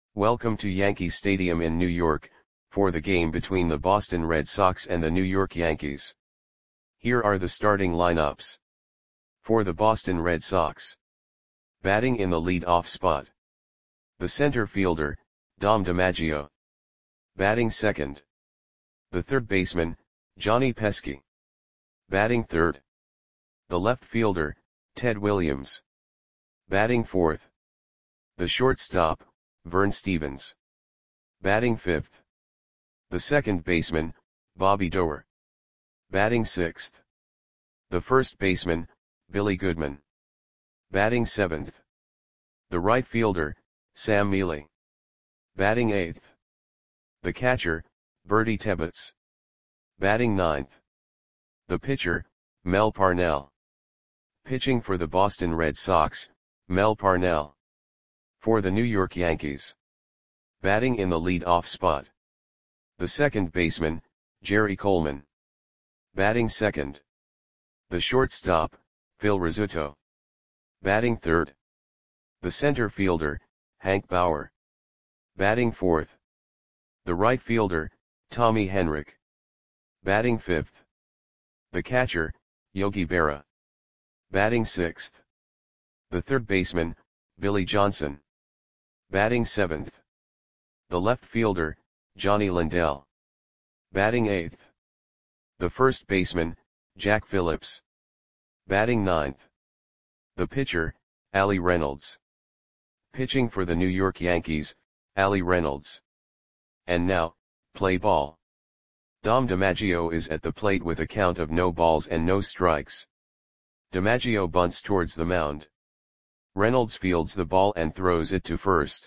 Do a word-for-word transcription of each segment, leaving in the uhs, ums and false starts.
Welcome to Yankee Stadium in New York, for the game between the Boston Red Sox and the New York Yankees. Here are the starting lineups. For the Boston Red Sox. Batting in the lead-off spot. The center fielder, Dom DiMaggio. Batting second. The third baseman, Johnny Pesky. Batting third. The left fielder, Ted Williams. Batting fourth. The shortstop, Vern Stephens. Batting fifth. The second baseman, Bobby Doerr. Batting sixth. The first baseman, Billy Goodman. Batting seventh. The right fielder, Sam Mele. Batting eighth. The catcher, Bertie Tebbetts. Batting ninth. The pitcher, Mel Parnell. Pitching for the Boston Red Sox, Mel Parnell. For the New York Yankees. Batting in the lead-off spot. The second baseman, Jerry Coleman. Batting second. The shortstop, Phil Rizzuto. Batting third. The center fielder, Hank Bauer. Batting fourth. The right fielder, Tommy Henrich. Batting fifth. The catcher, Yogi Berra. Batting sixth. The third baseman, Billy Johnson. Batting seventh. The left fielder, Johnny Lindell. Batting eighth. The first baseman, Jack Phillips. Batting ninth. The pitcher, Allie Reynolds. Pitching for the New York Yankees, Allie Reynolds. And now, play ball. Dom DiMaggio is at the plate with a count of no balls and no strikes. DiMaggio bunts towards the mound. Reynolds fields the ball and throws it to first.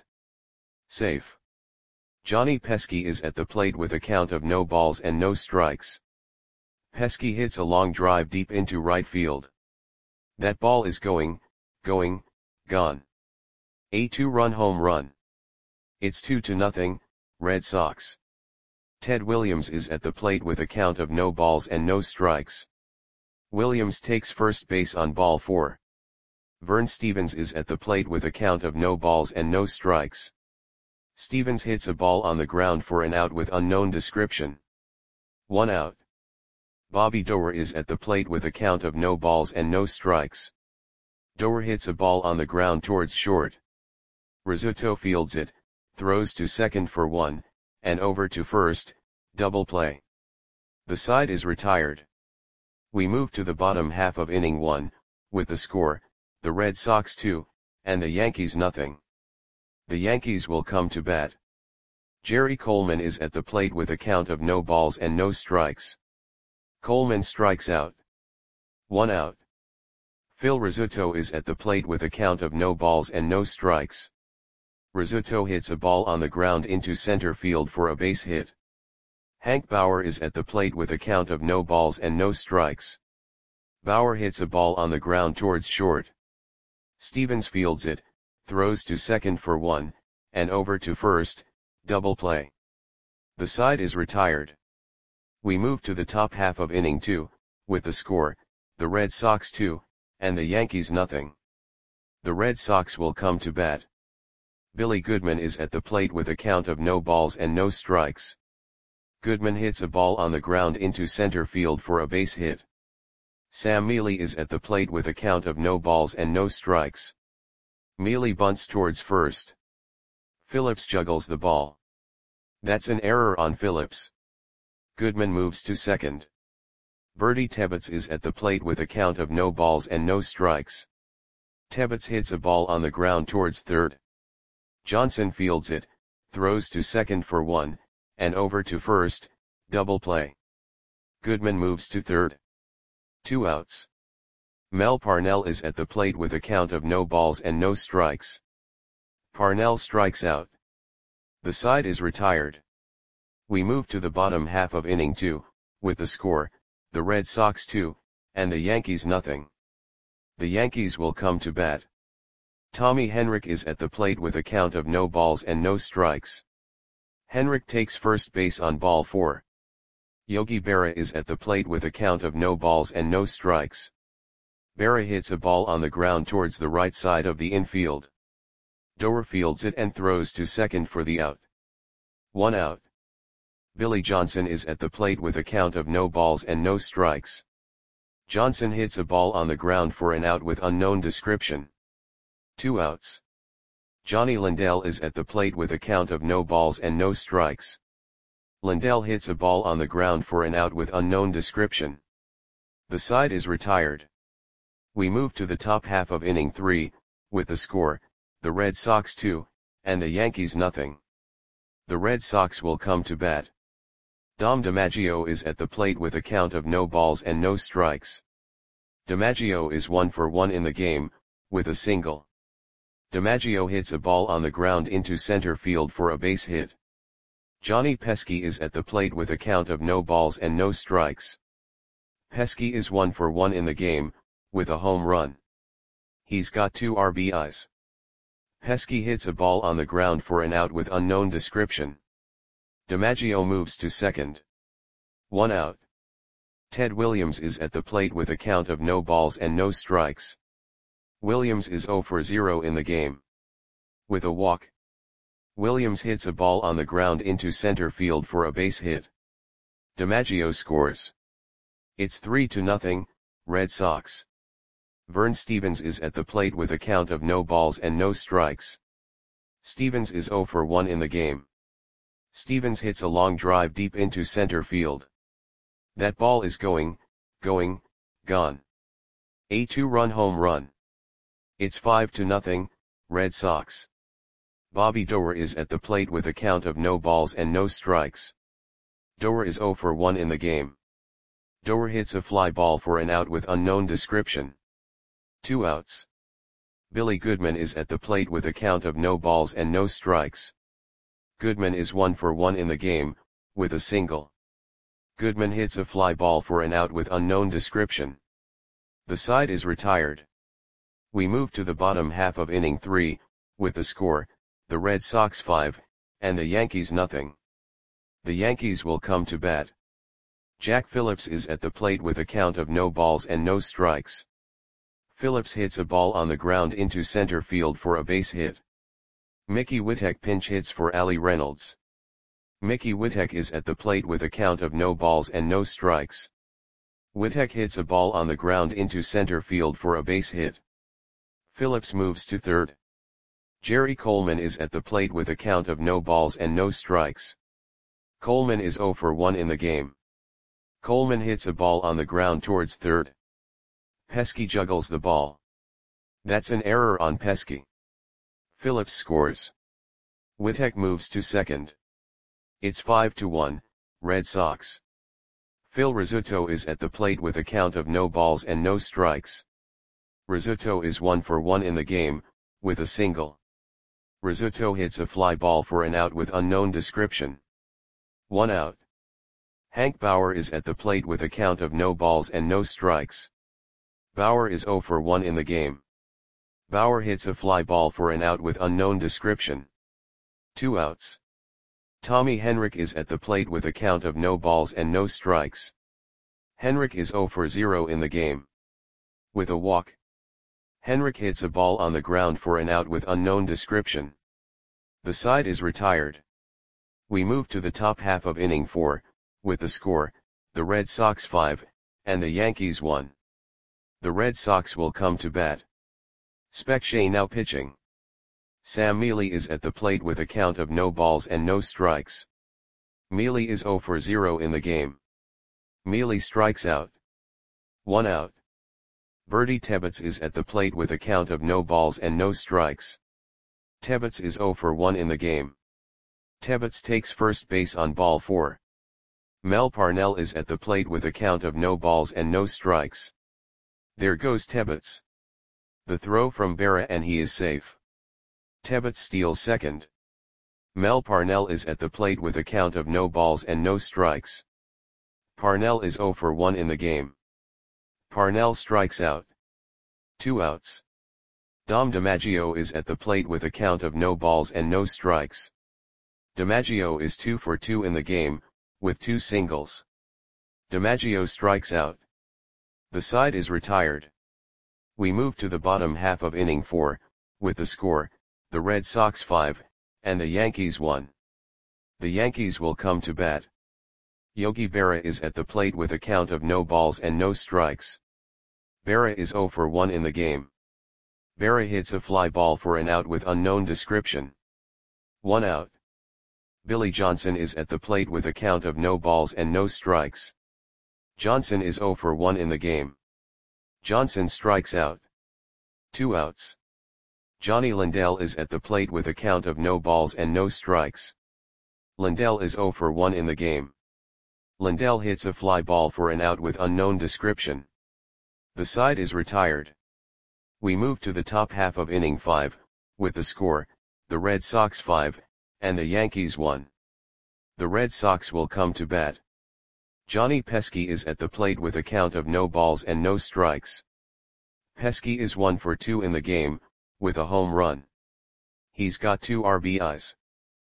Safe. Johnny Pesky is at the plate with a count of no balls and no strikes. Pesky hits a long drive deep into right field. That ball is going, going, gone. A two-run home run. It's two to nothing, Red Sox. Ted Williams is at the plate with a count of no balls and no strikes. Williams takes first base on ball four. Vern Stephens is at the plate with a count of no balls and no strikes. Stephens hits a ball on the ground for an out with unknown description. One out. Bobby Doerr is at the plate with a count of no balls and no strikes. Doerr hits a ball on the ground towards short. Rizzuto fields it, throws to second for one, and over to first, double play. The side is retired. We move to the bottom half of inning one, with the score, the Red Sox two, and the Yankees nothing. The Yankees will come to bat. Jerry Coleman is at the plate with a count of no balls and no strikes. Coleman strikes out. One out. Phil Rizzuto is at the plate with a count of no balls and no strikes. Rizzuto hits a ball on the ground into center field for a base hit. Hank Bauer is at the plate with a count of no balls and no strikes. Bauer hits a ball on the ground towards short. Stephens fields it, throws to second for one, and over to first, double play. The side is retired. We move to the top half of inning two, with the score, the Red Sox two, and the Yankees nothing. The Red Sox will come to bat. Billy Goodman is at the plate with a count of no balls and no strikes. Goodman hits a ball on the ground into center field for a base hit. Sam Mele is at the plate with a count of no balls and no strikes. Mele bunts towards first. Phillips juggles the ball. That's an error on Phillips. Goodman moves to second. Bertie Tebbetts is at the plate with a count of no balls and no strikes. Tebbetts hits a ball on the ground towards third. Johnson fields it, throws to second for one, and over to first, double play. Goodman moves to third. Two outs. Mel Parnell is at the plate with a count of no balls and no strikes. Parnell strikes out. The side is retired. We move to the bottom half of inning two, with the score, the Red Sox two, and the Yankees nothing. The Yankees will come to bat. Tommy Henrich is at the plate with a count of no balls and no strikes. Henrich takes first base on ball four. Yogi Berra is at the plate with a count of no balls and no strikes. Berra hits a ball on the ground towards the right side of the infield. Doer fields it and throws to second for the out. One out. Billy Johnson is at the plate with a count of no balls and no strikes. Johnson hits a ball on the ground for an out with unknown description. Two outs. Johnny Lindell is at the plate with a count of no balls and no strikes. Lindell hits a ball on the ground for an out with unknown description. The side is retired. We move to the top half of inning three, with the score, the Red Sox two, and the Yankees nothing. The Red Sox will come to bat. Dom DiMaggio is at the plate with a count of no balls and no strikes. DiMaggio is one for one in the game, with a single. DiMaggio hits a ball on the ground into center field for a base hit. Johnny Pesky is at the plate with a count of no balls and no strikes. Pesky is one for one in the game, with a home run. He's got two R B Is. Pesky hits a ball on the ground for an out with unknown description. DiMaggio moves to second. One out. Ted Williams is at the plate with a count of no balls and no strikes. Williams is zero for zero in the game. With a walk. Williams hits a ball on the ground into center field for a base hit. DiMaggio scores. It's three to nothing, Red Sox. Vern Stevens is at the plate with a count of no balls and no strikes. Stevens is zero for one in the game. Stevens hits a long drive deep into center field. That ball is going, going, gone. A two-run home run. It's five to nothing, Red Sox. Bobby Doer is at the plate with a count of no balls and no strikes. Doer is zero for one in the game. Doer hits a fly ball for an out with unknown description. Two outs. Billy Goodman is at the plate with a count of no balls and no strikes. Goodman is one for one in the game, with a single. Goodman hits a fly ball for an out with unknown description. The side is retired. We move to the bottom half of inning three, with the score, the Red Sox five, and the Yankees nothing. The Yankees will come to bat. Jack Phillips is at the plate with a count of no balls and no strikes. Phillips hits a ball on the ground into center field for a base hit. Mickey Whitek pinch hits for Ali Reynolds. Mickey Whitek is at the plate with a count of no balls and no strikes. Whitek hits a ball on the ground into center field for a base hit. Phillips moves to third. Jerry Coleman is at the plate with a count of no balls and no strikes. Coleman is zero for one in the game. Coleman hits a ball on the ground towards third. Pesky juggles the ball. That's an error on Pesky. Phillips scores. Whitek moves to second. It's five to one, Red Sox. Phil Rizzuto is at the plate with a count of no balls and no strikes. Rizzuto is one for one in the game, with a single. Rizzuto hits a fly ball for an out with unknown description. One out. Hank Bauer is at the plate with a count of no balls and no strikes. Bauer is zero for one in the game. Bauer hits a fly ball for an out with unknown description. Two outs. Tommy Henrich is at the plate with a count of no balls and no strikes. Henrich is zero for zero in the game. With a walk. Henrich hits a ball on the ground for an out with unknown description. The side is retired. We move to the top half of inning four, with the score, the Red Sox five, and the Yankees one. The Red Sox will come to bat. Spec Shea now pitching. Sam Mealy is at the plate with a count of no balls and no strikes. Mealy is zero for zero in the game. Mealy strikes out. One out. Bertie Tebbetts is at the plate with a count of no balls and no strikes. Tebbetts is zero for one in the game. Tebbetts takes first base on ball four. Mel Parnell is at the plate with a count of no balls and no strikes. There goes Tebbetts. The throw from Berra and he is safe. Tebbetts steals second. Mel Parnell is at the plate with a count of no balls and no strikes. Parnell is zero for one in the game. Parnell strikes out. Two outs. Dom DiMaggio is at the plate with a count of no balls and no strikes. DiMaggio is two for two in the game, with two singles. DiMaggio strikes out. The side is retired. We move to the bottom half of inning four, with the score, the Red Sox five, and the Yankees one. The Yankees will come to bat. Yogi Berra is at the plate with a count of no balls and no strikes. Berra is zero for one in the game. Berra hits a fly ball for an out with unknown description. One out. Billy Johnson is at the plate with a count of no balls and no strikes. Johnson is zero for one in the game. Johnson strikes out. Two outs. Johnny Lindell is at the plate with a count of no balls and no strikes. Lindell is zero for one in the game. Lindell hits a fly ball for an out with unknown description. The side is retired. We move to the top half of inning five, with the score, the Red Sox five, and the Yankees one. The Red Sox will come to bat. Johnny Pesky is at the plate with a count of no balls and no strikes. Pesky is one for two in the game, with a home run. He's got two R B Is.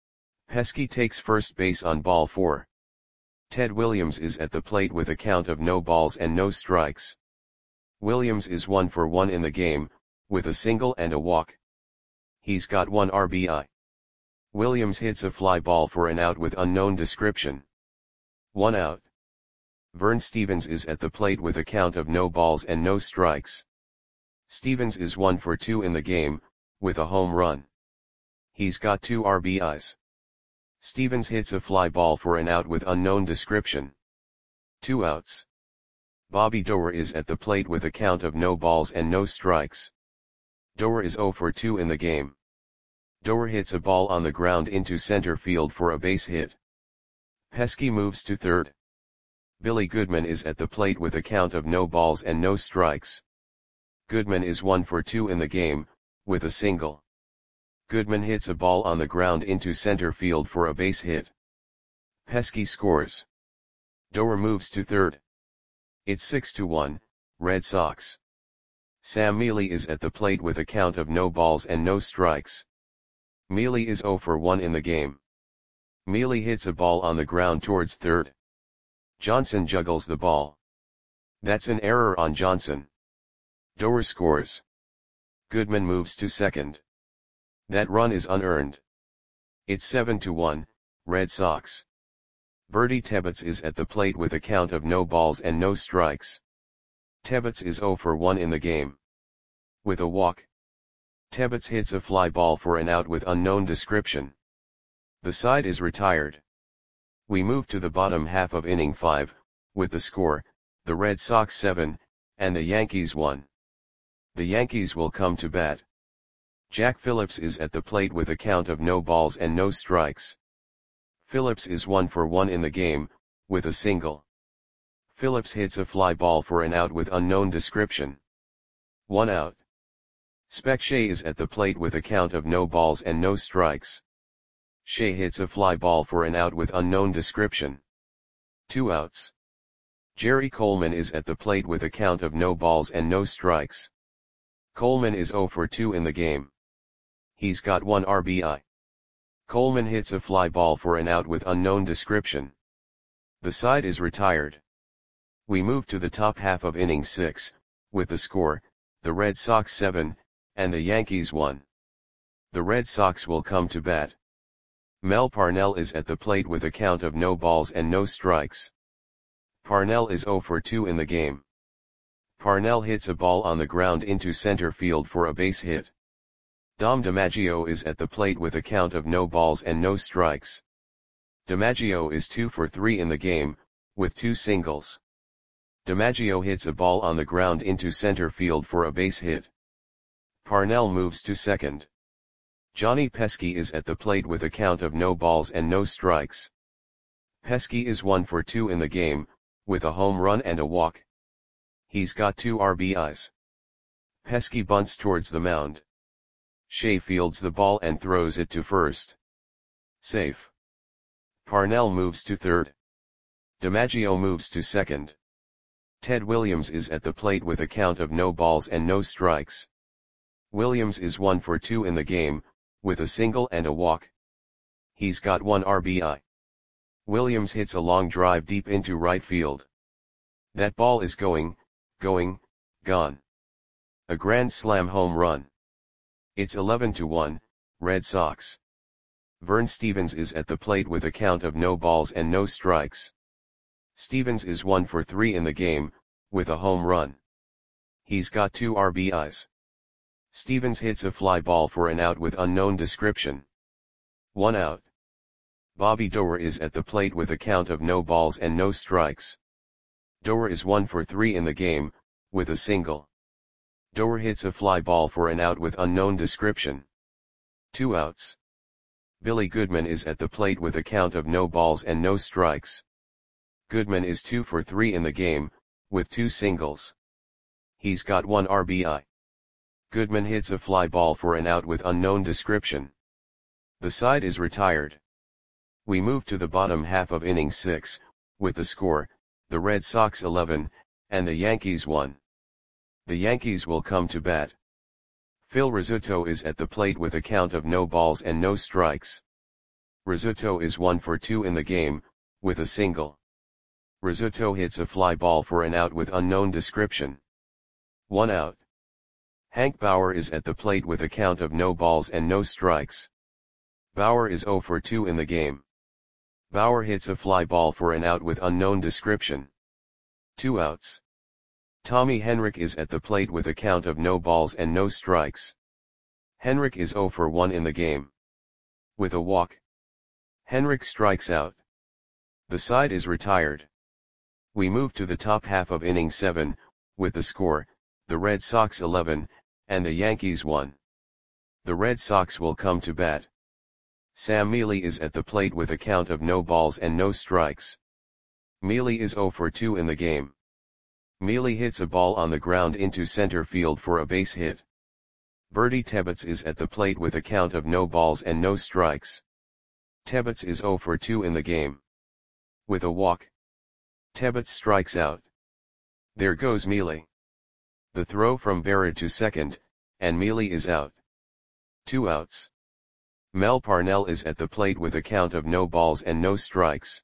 Pesky takes first base on ball four. Ted Williams is at the plate with a count of no balls and no strikes. Williams is one for one in the game, with a single and a walk. He's got one R B I. Williams hits a fly ball for an out with unknown description. One out. Vern Stevens is at the plate with a count of no balls and no strikes. Stevens is one for two in the game, with a home run. He's got two R B Is. Stevens hits a fly ball for an out with unknown description. Two outs. Bobby Doerr is at the plate with a count of no balls and no strikes. Doerr is zero for two in the game. Doerr hits a ball on the ground into center field for a base hit. Pesky moves to third. Billy Goodman is at the plate with a count of no balls and no strikes. Goodman is one for two in the game, with a single. Goodman hits a ball on the ground into center field for a base hit. Pesky scores. Doerr moves to third. It's six to one, Red Sox. Sam Mealy is at the plate with a count of no balls and no strikes. Mealy is zero for one in the game. Mealy hits a ball on the ground towards third. Johnson juggles the ball. That's an error on Johnson. Doerr scores. Goodman moves to second. That run is unearned. It's seven to one, Red Sox. Bertie Tebbetts is at the plate with a count of no balls and no strikes. Tebbetts is zero for one in the game. With a walk. Tebbetts hits a fly ball for an out with unknown description. The side is retired. We move to the bottom half of inning five, with the score, the Red Sox seven, and the Yankees one. The Yankees will come to bat. Jack Phillips is at the plate with a count of no balls and no strikes. Phillips is one for one in the game, with a single. Phillips hits a fly ball for an out with unknown description. One out. Spec Shea is at the plate with a count of no balls and no strikes. Shea hits a fly ball for an out with unknown description. Two outs. Jerry Coleman is at the plate with a count of no balls and no strikes. Coleman is zero for two in the game. He's got one R B I. Coleman hits a fly ball for an out with unknown description. The side is retired. We move to the top half of inning six, with the score, the Red Sox seven, and the Yankees one. The Red Sox will come to bat. Mel Parnell is at the plate with a count of no balls and no strikes. Parnell is zero for two in the game. Parnell hits a ball on the ground into center field for a base hit. Dom DiMaggio is at the plate with a count of no balls and no strikes. DiMaggio is two for three in the game, with two singles. DiMaggio hits a ball on the ground into center field for a base hit. Parnell moves to second. Johnny Pesky is at the plate with a count of no balls and no strikes. Pesky is one for two in the game, with a home run and a walk. He's got two R B Is. Pesky bunts towards the mound. Shea fields the ball and throws it to first. Safe. Parnell moves to third. DiMaggio moves to second. Ted Williams is at the plate with a count of no balls and no strikes. Williams is one for two in the game, with a single and a walk. He's got one R B I. Williams hits a long drive deep into right field. That ball is going, going, gone. A grand slam home run. It's eleven to one, Red Sox. Vern Stephens is at the plate with a count of no balls and no strikes. Stephens is one for three in the game, with a home run. He's got two R B Is. Stephens hits a fly ball for an out with unknown description. One out. Bobby Doerr is at the plate with a count of no balls and no strikes. Doerr is one for three in the game, with a single. Doerr hits a fly ball for an out with unknown description. Two outs. Billy Goodman is at the plate with a count of no balls and no strikes. Goodman is two for three in the game, with two singles. He's got one R B I. Goodman hits a fly ball for an out with unknown description. The side is retired. We move to the bottom half of inning six, with the score, the Red Sox eleven, and the Yankees one. The Yankees will come to bat. Phil Rizzuto is at the plate with a count of no balls and no strikes. Rizzuto is one for two in the game, with a single. Rizzuto hits a fly ball for an out with unknown description. One out. Hank Bauer is at the plate with a count of no balls and no strikes. Bauer is zero for two in the game. Bauer hits a fly ball for an out with unknown description. Two outs. Tommy Henrich is at the plate with a count of no balls and no strikes. Henrich is zero for one in the game. With a walk. Henrich strikes out. The side is retired. We move to the top half of inning seven, with the score, the Red Sox eleven, and the Yankees one. The Red Sox will come to bat. Sam Mealy is at the plate with a count of no balls and no strikes. Mealy is zero for two in the game. Mealy hits a ball on the ground into center field for a base hit. Bertie Tebbetts is at the plate with a count of no balls and no strikes. Tebbetts is zero for two in the game. With a walk. Tebbetts strikes out. There goes Mealy. The throw from Berra to second, and Mealy is out. Two outs. Mel Parnell is at the plate with a count of no balls and no strikes.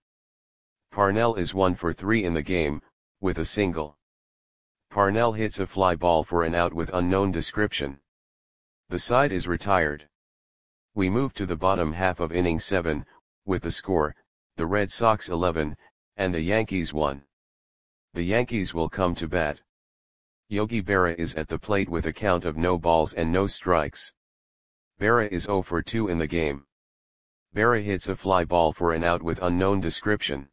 Parnell is one for three in the game, with a single. Parnell hits a fly ball for an out with unknown description. The side is retired. We move to the bottom half of inning seven, with the score, the Red Sox eleven, and the Yankees one. The Yankees will come to bat. Yogi Berra is at the plate with a count of no balls and no strikes. Berra is zero for two in the game. Berra hits a fly ball for an out with unknown description.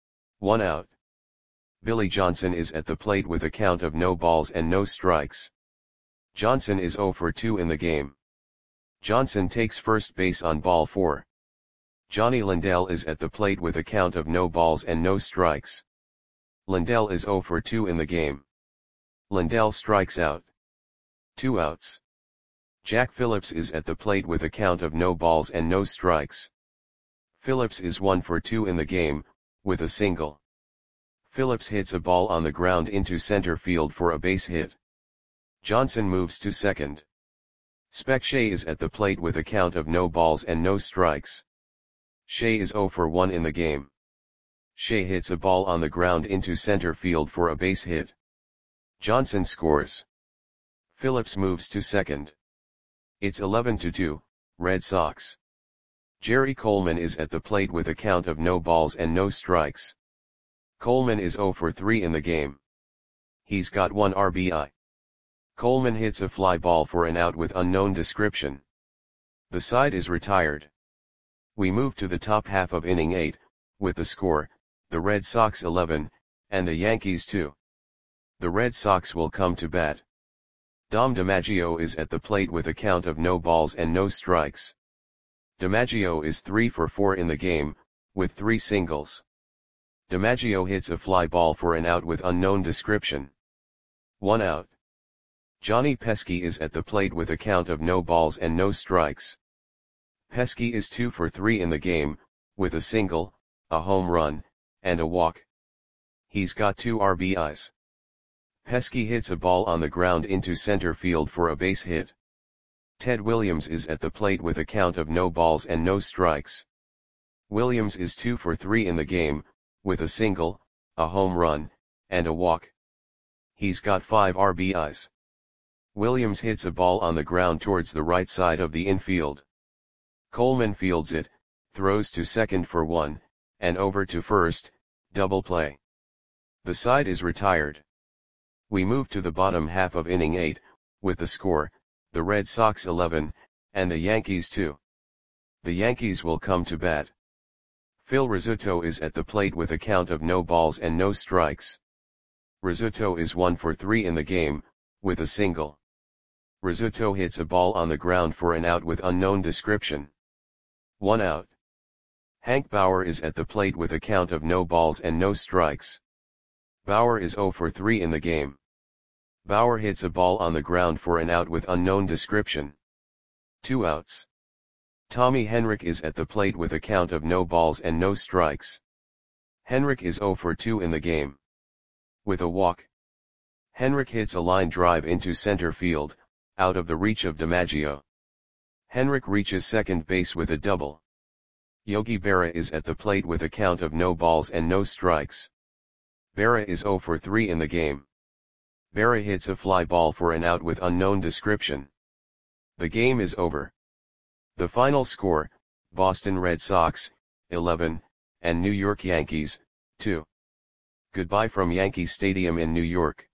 One out. Billy Johnson is at the plate with a count of no balls and no strikes. Johnson is zero for two in the game. Johnson takes first base on ball four. Johnny Lindell is at the plate with a count of no balls and no strikes. Lindell is zero for two in the game. Lindell strikes out. Two outs. Jack Phillips is at the plate with a count of no balls and no strikes. Phillips is one for two in the game, with a single. Phillips hits a ball on the ground into center field for a base hit. Johnson moves to second. Spec Shea is at the plate with a count of no balls and no strikes. Shea is zero for one in the game. Shea hits a ball on the ground into center field for a base hit. Johnson scores. Phillips moves to second. It's eleven to two, Red Sox. Jerry Coleman is at the plate with a count of no balls and no strikes. Coleman is zero for three in the game. He's got one R B I. Coleman hits a fly ball for an out with unknown description. The side is retired. We move to the top half of inning eight, with the score, the Red Sox eleven, and the Yankees two. The Red Sox will come to bat. Dom DiMaggio is at the plate with a count of no balls and no strikes. DiMaggio is three for four in the game, with three singles. DiMaggio hits a fly ball for an out with unknown description. One out. Johnny Pesky is at the plate with a count of no balls and no strikes. Pesky is two for three in the game, with a single, a home run, and a walk. He's got two R B Is. Pesky hits a ball on the ground into center field for a base hit. Ted Williams is at the plate with a count of no balls and no strikes. Williams is two for three in the game, with a single, a home run, and a walk. He's got five R B Is. Williams hits a ball on the ground towards the right side of the infield. Coleman fields it, throws to second for one, and over to first, double play. The side is retired. We move to the bottom half of inning eight, with the score, the Red Sox eleven, and the Yankees two. The Yankees will come to bat. Phil Rizzuto is at the plate with a count of no balls and no strikes. Rizzuto is one for three in the game, with a single. Rizzuto hits a ball on the ground for an out with unknown description. One out. Hank Bauer is at the plate with a count of no balls and no strikes. Bauer is zero for three in the game. Bauer hits a ball on the ground for an out with unknown description. Two outs. Tommy Henrich is at the plate with a count of no balls and no strikes. Henrich is zero for two in the game. With a walk. Henrich hits a line drive into center field, out of the reach of DiMaggio. Henrich reaches second base with a double. Yogi Berra is at the plate with a count of no balls and no strikes. Berra is zero for three in the game. Berra hits a fly ball for an out with unknown description. The game is over. The final score, Boston Red Sox, eleven, and New York Yankees, two. Goodbye from Yankee Stadium in New York.